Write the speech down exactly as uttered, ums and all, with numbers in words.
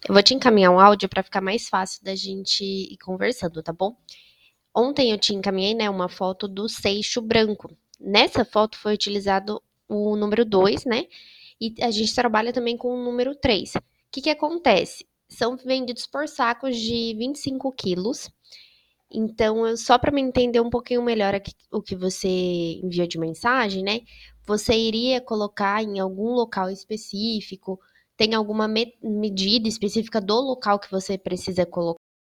Eu vou te encaminhar um áudio para ficar mais fácil da gente ir conversando, tá bom? Ontem eu te encaminhei, né, uma foto do seixo branco. Nessa foto foi utilizado o número dois, né? E a gente trabalha também com o número três. O que que acontece? São vendidos por sacos de vinte e cinco quilos. Então, eu- só para me entender um pouquinho melhor aqui o que você enviou de mensagem, né? Você iria colocar em algum local específico? Tem alguma me- medida específica do local que você precisa colocar?